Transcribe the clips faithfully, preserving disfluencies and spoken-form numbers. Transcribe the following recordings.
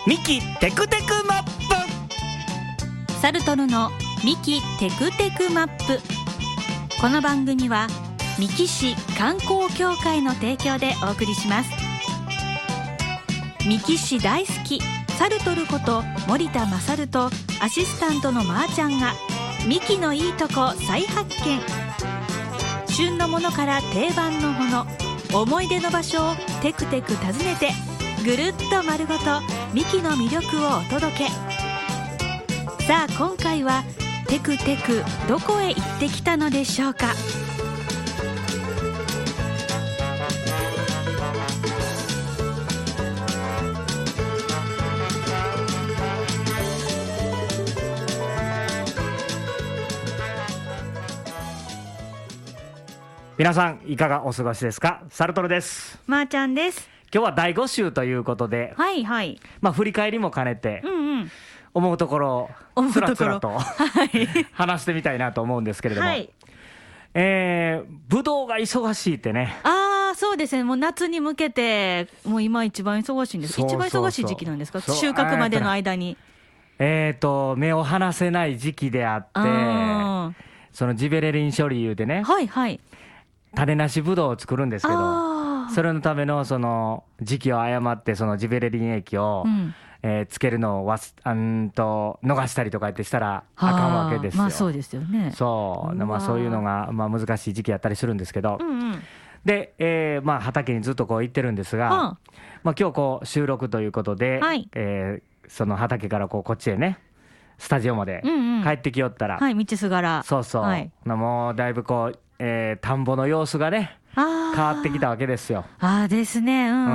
ミキテクテクマップ。 サルトルのミキテクテクマップ。この番組は三木市観光協会の提供でお送りします。三木市大好きサルトルこと森田勝とアシスタントのまーちゃんがミキのいいとこ再発見。旬のものから定番のもの、思い出の場所をテクテク訪ねてぐるっと丸ごとミキの魅力をお届け。さあ今回はテクテクどこへ行ってきたのでしょうか。 皆さんいかがお過ごしですか。サルトルです。 まーちゃんです。 今日はだいご週ということで、 はいはい、 まあ振り返りも兼ねて、 うんうん、 思うところをつらつらと、はい、話してみたいなと思うんですけれども、はい、えー、ぶどうが忙しいってね。 ああそうですね、もう夏に向けてもう今一番忙しいんです。 そうそうそう、 一番忙しい時期なんですか、収穫までの間に。 えーと目を離せない時期であって、そのジベレリン処理いうでね、はいはい、種なしぶどうを作るんですけど、それのためのその時期を誤ってそのジベレリン液を、うん、えー、つけるのをわすあんと逃したりとかってしたらあかんわけですよ。 まあそうですよね。 そう、まあ、そういうのが、まあ、難しい時期やったりするんですけど、うんうん、で、えーまあ、畑にずっとこう行ってるんですが、はあ、まあ、今日こう収録ということで、はい、えー、その畑からこうこっちへねスタジオまで帰ってきよったら、 うんうん、はい、道すがら、 そうそう、はい、もうだいぶこう、えー、田んぼの様子がね変わってきたわけですよ。 ああですね、うんうん、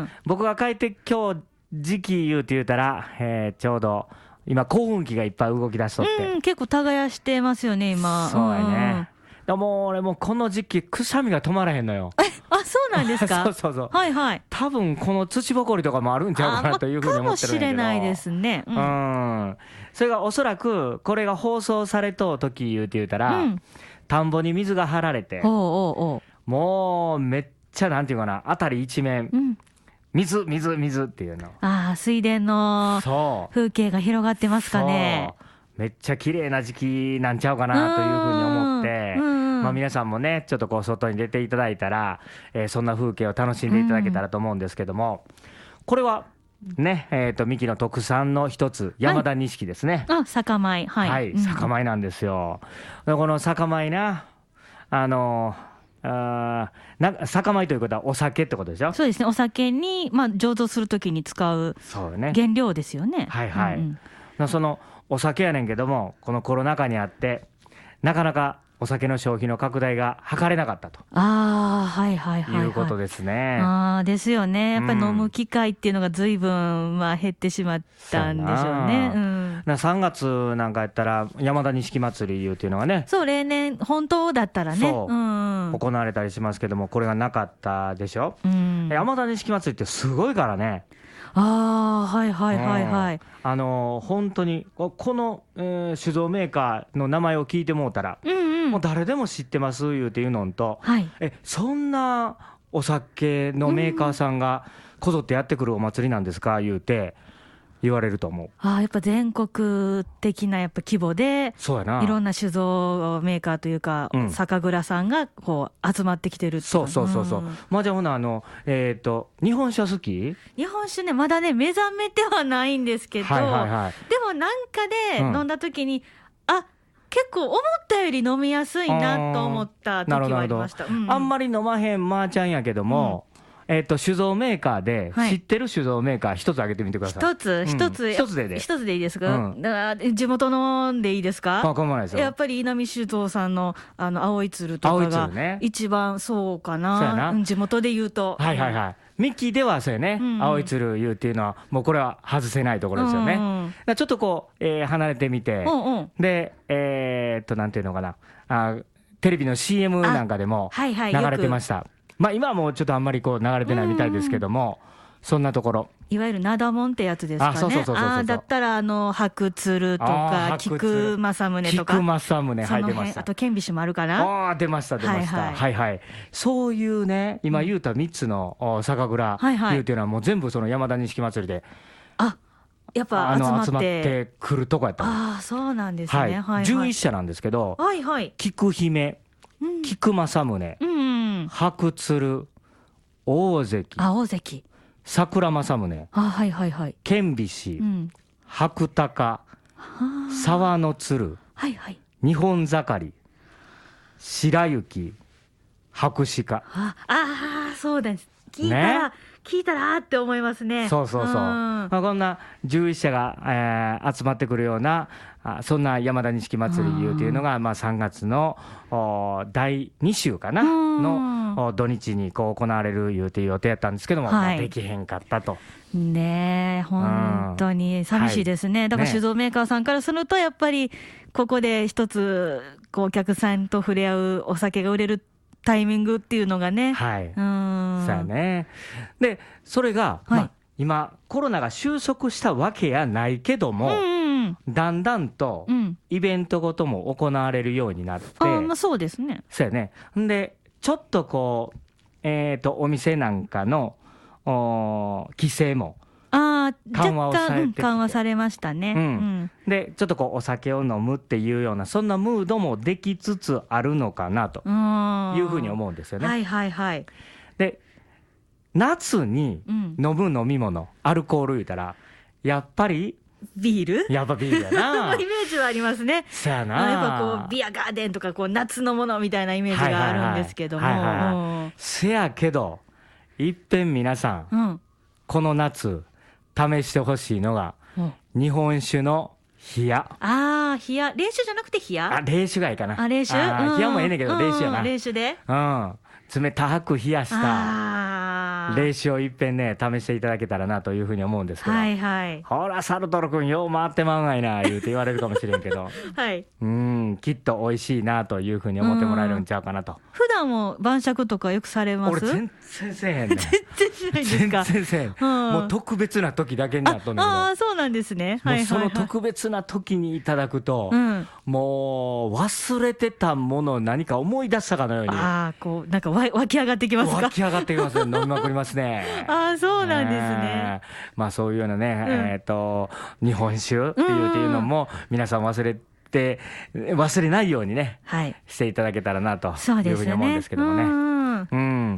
うん、僕が帰って今日時期言うて言うたら、えー、ちょうど今幸運期がいっぱい動き出しとって、 うん、結構耕してますよね今。 そうやね、うん、もう俺もうこの時期くしゃみが止まらへんのよ。 え、あ、そうなんですか。 そうそうそう、 はいはい、 多分この土ぼこりとかもあるんちゃうかなというふうに思ってるんやけど、 かもしれないですね、うん、 うん、それがおそらくこれが放送されとう時言うて言うたら、うん、田んぼに水が張られて、おうおうおう、もうめっちゃなんていうかな、辺り一面、うん、水水水っていうの、 ああ水田の風景が広がってますかね。 めっちゃ綺麗な時期なんちゃうかなというふうに思って、まあ、皆さんもねちょっとこう外に出ていただいたら、えー、そんな風景を楽しんでいただけたらと思うんですけども、これはね、えー、と三木の特産の一つ山田錦ですね、 はい、あ、酒米、はい、はい、 酒米なんですよ。でこの酒米な、あのあな酒米ということはお酒ってことでしょ。 そうですね、お酒に、まあ、醸造するときに使う原料ですよね。 はいはい、うんうん、そのお酒やねんけども、このコロナ禍にあってなかなかお酒の消費の拡大が図れなかったと、 あ、はいはいはい、はい、 いうことですね。 あですよね、やっぱり飲む機会っていうのが随分、まあ、減ってしまったんでしょうね。うん、 なさんがつなんかやったら山田錦祭りいうっていうのがね、 そう例年本当だったらね、そう、うん、 行われたりしますけども、これがなかったでしょ、うん、山田錦祭りってすごいからね。 ああ、はいはいはいはい、うん、 あのー、本当にこの、えー、酒造メーカーの名前を聞いてもうたら、うんうん、もう誰でも知ってます言うていうのと、はい、えそんなお酒のメーカーさんがこぞってやってくるお祭りなんですか言うて言われると思う。 あ、やっぱ全国的なやっぱ規模で、そうやな、いろんな酒造メーカーというか、うん、酒蔵さんがこう集まってきてるって。 そうそうそうそう、うん、まあじゃあほなあの、えー、と日本酒は好き？ 日本酒ねまだね目覚めてはないんですけど、はいはいはい、でもなんかで飲んだ時に、うん、あ結構思ったより飲みやすいなと思った時はありました。うんうん、 あんまり飲まへんまーちゃんやけども、うん、えー、と酒造メーカーで知ってる酒造メーカー一つ挙げてみてください。 一つ一つ、うん、 一つでで一つでいいですか、うん、だから地元のでいいですか。 構わないですよ。 やっぱり稲見酒造さんのあの青い鶴とかが一番そうかな、そうやな、地元で言うと、 はいはいはい、ミキではそうやね、うんうん、青い鶴言うっていうのはもうこれは外せないところですよね、うんうん、だちょっとこう、えー、離れてみて、うんうん、でえー、っとなんていうのかな、あテレビの シーエム なんかでも流れてました、はいはい、まあ、今はもうちょっとあんまりこう流れてないみたいですけども、そんなところいわゆる灘門ってやつですかね。あ、そうそうそうそうそう、あだったらあの白鶴とか菊正宗とか菊正宗、はい、出ました。 あと顕微種もあるかな。 あ出ました出ました、はいはい、はいはい、そういうね今言うたみっつの酒蔵いうていうのはもう全部その山田錦祭りであ、やっぱ集まって、 あの集まってくるとこやったの。 ああ、そうなんですね。 はいはいはい、 じゅういっしゃなんですけど、 はいはい、 菊姫、うん、菊正宗、うん、白鶴、大関、 あ、大関、 桜正宗、 あ、はいはいはい、 剣菱、うん、白鷹、沢の鶴、はいはい、日本盛り、白雪、白鹿。 ああ、そうです。聞いたら、ね、聞いたらあって思いますね。 そうそうそう、まあ、こんなじゅういっしゃが、えー、集まってくるようなあそんな山田錦祭りいうというのが、まあ、さんがつのだいに週かなの土日にこう行われるいうていう予定やったんですけども、はい、まあ、できへんかったと。 ねえ、本当に寂しいですね、はい、だから酒造メーカーさんからするとやっぱりここで一つこうお客さんと触れ合うお酒が売れるタイミングっていうのがね、 はい、うん、そうやね。でそれが、はい、まあ、今コロナが収束したわけやないけども、うんうん、だんだんとイベントごとも行われるようになって、うん、あ、まあ、そうですね。そうやね。でちょっとこう、えーと、お店なんかの規制もあ緩和をされてきて、うん、緩和されましたね、うんうん、 でちょっとこうお酒を飲むっていうようなそんなムードもできつつあるのかなというふうに思うんですよね。 はいはいはい。 で夏に飲む飲み物、うん、アルコール言うたらやっぱりビール、 やっぱビールやなイメージはありますね。 そうやな、 やっぱこうビアガーデンとかこう夏のものみたいなイメージがあるんですけども、 せやけどいっぺん皆さん、うん、この夏試してほしいのが、うん、日本酒の冷や。 ああ、冷や、冷酒じゃなくて冷や。 あ、冷酒がいいかな。 あ、冷酒、 あ、うん、冷やもええねんけど、冷酒やな。 冷酒で、 うん、冷たく冷やした冷酒をいっぺんね試していただけたらなというふうに思うんですけど、はいはい、ほらサルトル君よう回ってまうんがいな言うて言われるかもしれんけど、はい、うんきっと美味しいなというふうに思ってもらえるんちゃうかなと。 普段も晩酌とかよくされます？ 俺全然せえへんねん全然しないんですか？ 全然せえへん、うん、もう特別な時だけになっとんねんけど。 ああ、そうなんですね、 はいはいはい、もうその特別な時にいただくと、うん、もう忘れてたものを何か思い出したかのように、 ああ、こうなんか湧き上がってきますか？ 湧き上がってきますね。飲みまくりますね。 ああ、そうなんですね、 えー、まあそういうようなね、うん、えっ、ー、と日本酒っていうっていうのも皆さん忘れて忘れないようにね、はい、していただけたらなというふうに思うんですけどもね。うん、うん、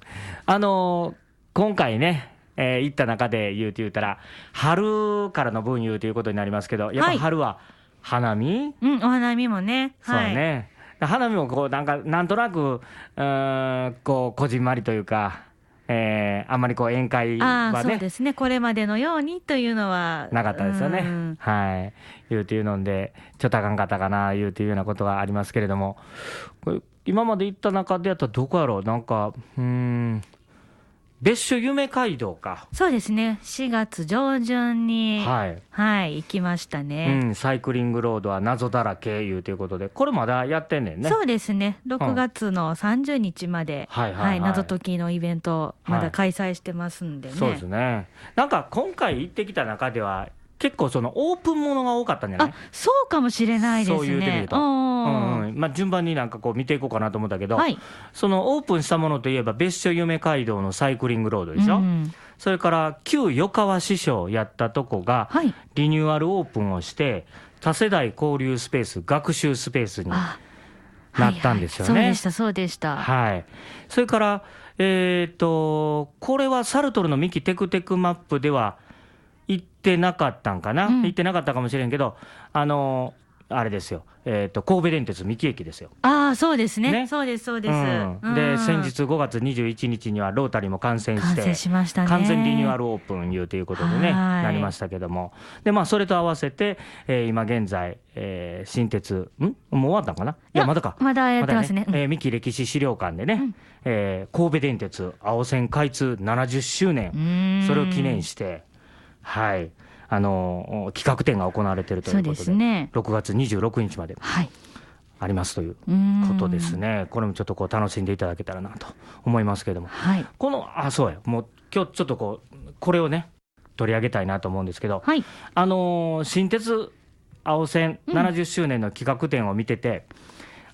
あの今回ね、えー、行った中で言うと言うたら春からの分言ということになりますけど、やっぱ春は花見、はい、 うん、お花見もね、 そうね、はい、花見もこうなんかなんとなくうーんこうこじんまりというか、えー、あんまりこう宴会はね、あ、 そうですね、これまでのようにというのはなかったですよね、うん、はい、言うていうのでちょっとあかんかったかな言うていうようなことがありますけれども、これ今まで行った中でやったらどこやろう、なんかうーん別所夢街道か。 そうですね、しがつ上旬に、はいはい、行きましたね、 うん、サイクリングロードは謎だらけいうということで、これまだやってんねんね。 そうですね、ろくがつのさんじゅうにちまで、うん、はいはいはい、謎解きのイベントまだ開催してますんでね、はい、 そうですね。なんか今回行ってきた中では結構そのオープンものが多かったんじゃない？あ、 そうかもしれないですね。 そう言うてみると、うんうん、まあ、順番になんかこう見ていこうかなと思ったけど、はい、そのオープンしたものといえば別所夢街道のサイクリングロードでしょ、うん、それから旧与川支所やったとこがリニューアルオープンをして多世代交流スペース、学習スペースになったんですよね、はいはい、 そうでしたそうでした、 はい、それからえーとこれはサルトルのミキテクテクマップでは行ってなかったんかな、うん、行ってなかったかもしれんけど、あのあれですよ、えー、と神戸電鉄三木駅ですよ。 ああ、そうですね、ね、そうですそうです、 うんうん、で先日ごがつにじゅういちにちにはロータリーも完成して完成しましたね、 完全リニューアルオープンいうということでねなりましたけども、で、まあ、それと合わせて、えー、今現在、えー、新鉄んもう終わったんかな、いやまだかまだやってますね、 まだね、えー、三木歴史資料館でね、うん、えー、神戸電鉄青線開通ななじゅっしゅうねん、それを記念してはい、あの企画展が行われているということ で, そうです、ね、ろくがつにじゅうろくにちまでありますということですね、はい、これもちょっとこう楽しんでいただけたらなと思いますけれども、はい、このあそうやもう今日ちょっとこうこれをね取り上げたいなと思うんですけど、はい、あの新鉄青線ななじゅっしゅうねんの企画展を見てて、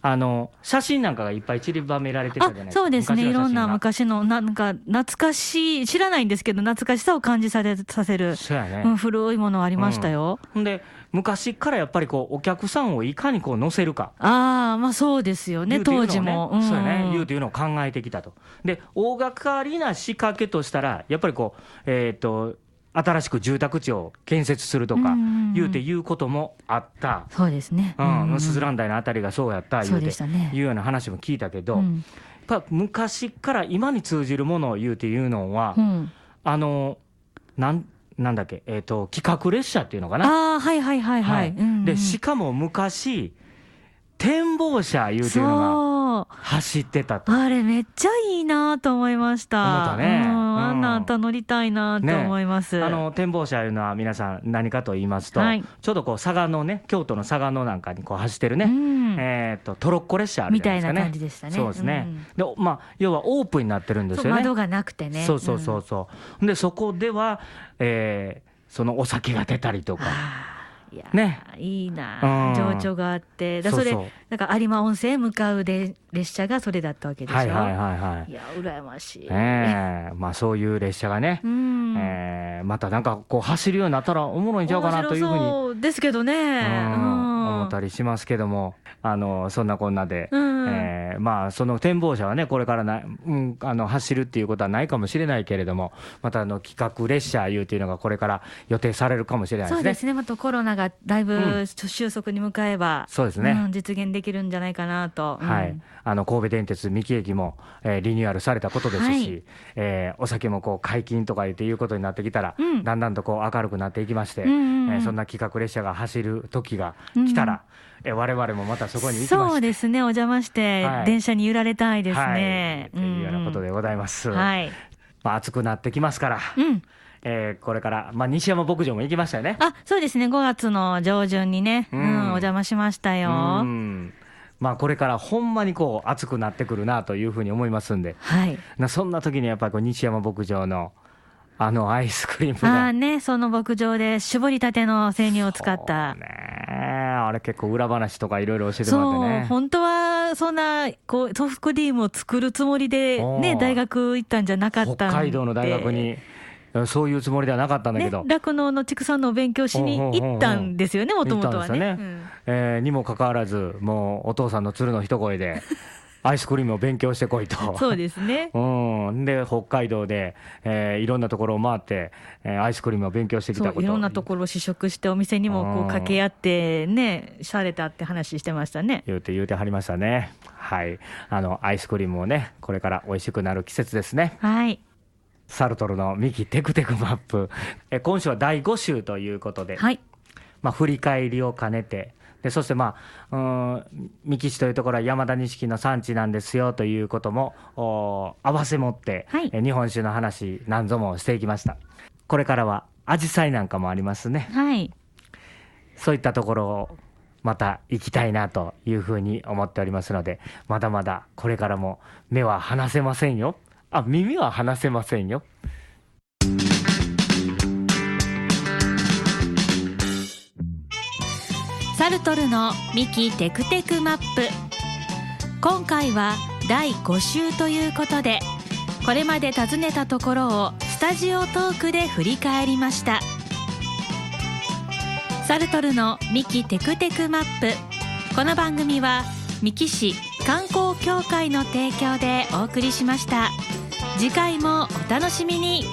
あの写真なんかがいっぱい散りばめられてたじゃないですか。 そうですね、いろんな昔のなんか懐かしい、知らないんですけど懐かしさを感じさせさせる、 そうやね、 うん、古いものありましたよ、 うん、で昔からやっぱりこうお客さんをいかにこう乗せるか、 ああまあそうですよね、当時も、 うん、そうやね、言うというのを考えてきたと。で大掛かりな仕掛けとしたらやっぱりこうえっ、ー、と新しく住宅地を建設するとか言うていうこともあった。 そうですね、 うん、スズラン台のあたりがそうやった言うてね、 いうような話も聞いたけど、うん、やっぱ昔から今に通じるものを言うていうのは、うん、あのなんなんだっけ、えーと、企画列車っていうのかな。 あ、はいはいはいはい、はい、うんうん、 でしかも昔展望車いうていうのが走ってたと。 あれめっちゃいいなと思いました。 思ったね、 うん、あんなあんた乗りたいなと思います、 ね、あの展望車いうのは皆さん何かと言いますと、はい、ちょうどこう佐賀のね、京都の佐賀のなんかにこう走ってるね、うん、えーとトロッコ列車あるじゃないですかね、 みたいな感じでしたね。 そうですね、 うん、 でまあ、要はオープンになってるんですよね。 窓がなくてね。 そうそうそうそう、うん、でそこでは、えー、そのお酒が出たりとかいや、 ね、 いいな、情緒があって、だそれそうそう、なんか有馬温泉へ向かうで列車がそれだったわけでしょ。 はいはいはいはい、 いや羨ましい、 えーまあ、そういう列車がね、うんえー、またなんかこう走るようになったらおもろいんちゃうかなというふうにそうですけどね、うん思ったりしますけども、あのそんなこんなで、うんえーまあ、その展望車はねこれからな、うん、あの走るっていうことはないかもしれないけれども、またあの企画列車いうというのがこれから予定されるかもしれないですね。 そうですね、またコロナがだいぶ収束に向かえば、 うん、そうですね、 うん、実現できるんじゃないかなと、うん、 はい、あの神戸電鉄三木駅も、えー、リニューアルされたことですし、はいえー、お酒もこう解禁とかっていうことになってきたら、うん、だんだんとこう明るくなっていきまして、うんうんうんえー、そんな企画列車が走る時が来たら、うんえ我々もまたそこに行きまして、 そうですね、お邪魔して、はい、電車に揺られたいですね、 はい、というようなことでございます、 うんはいまあ、暑くなってきますから、うんえー、これから、まあ、西山牧場も行きましたよね。 あ、そうですね、ごがつの上旬にね、うんうん、お邪魔しましたよ。 うんまあ、これからほんまにこう暑くなってくるなというふうに思いますんで、 はい、 なそんな時にやっぱりこう西山牧場のあのアイスクリームがあ、ね、その牧場で絞りたての生乳を使った、 ね、あれ結構裏話とかいろいろ教えてもらってね。 そう本当はそんなこうソフトクリームを作るつもりで、ね、大学行ったんじゃなかったんで、 北海道の大学にそういうつもりではなかったんだけど、 酪農、ね、の畜産の勉強しに行ったんですよね、もともとはね、 ねうんえー、にもかかわらずもうお父さんの鶴の一声でアイスクリームを勉強してこいとそうですね、 うん、で北海道で、えー、いろんなところを回って、えー、アイスクリームを勉強してきたこと、 いろんなところを試食してお店にもこう掛け合ってねされたって話してましたね。 言うて言うてはりましたね。はい、あのアイスクリームをねこれから美味しくなる季節ですね。 はい、 サルトルのミキテクテクマップ、え今週はだいご週ということで、 はいまあ、振り返りを兼ねてでそしてまあうん三木市というところは山田錦の産地なんですよということも合わせ持って、はい、え日本酒の話何ぞもしていきました。これからはアジサイなんかもありますね、 はい、 そういったところをまた行きたいなというふうに思っておりますので、まだまだこれからも目は離せませんよ。あ、耳は離せませんよ。 サルトルのミキテクテクマップ、今回はだいご週ということでこれまで訪ねたところをスタジオトークで振り返りました。サルトルのミキテクテクマップ、この番組は三木市観光協会の提供でお送りしました。次回もお楽しみに。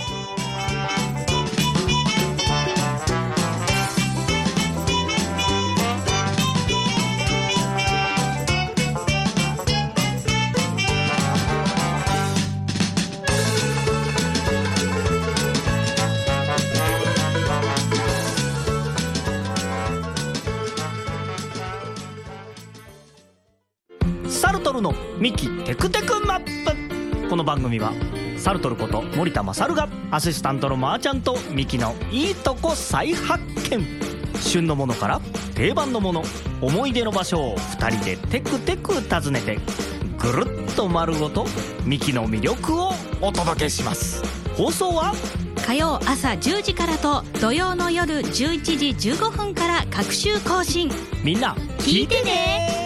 サルトルのミキテクテクマップ、この番組はサルトルこと森田勝がアシスタントのマーちゃんとミキのいいとこ再発見、旬のものから定番のもの、思い出の場所をふたりでテクテク訪ねてぐるっと丸ごとミキの魅力をお届けします。放送は火曜朝じゅうじからと土曜の夜じゅういちじじゅうごふんから各週更新。 みんな聞いてね。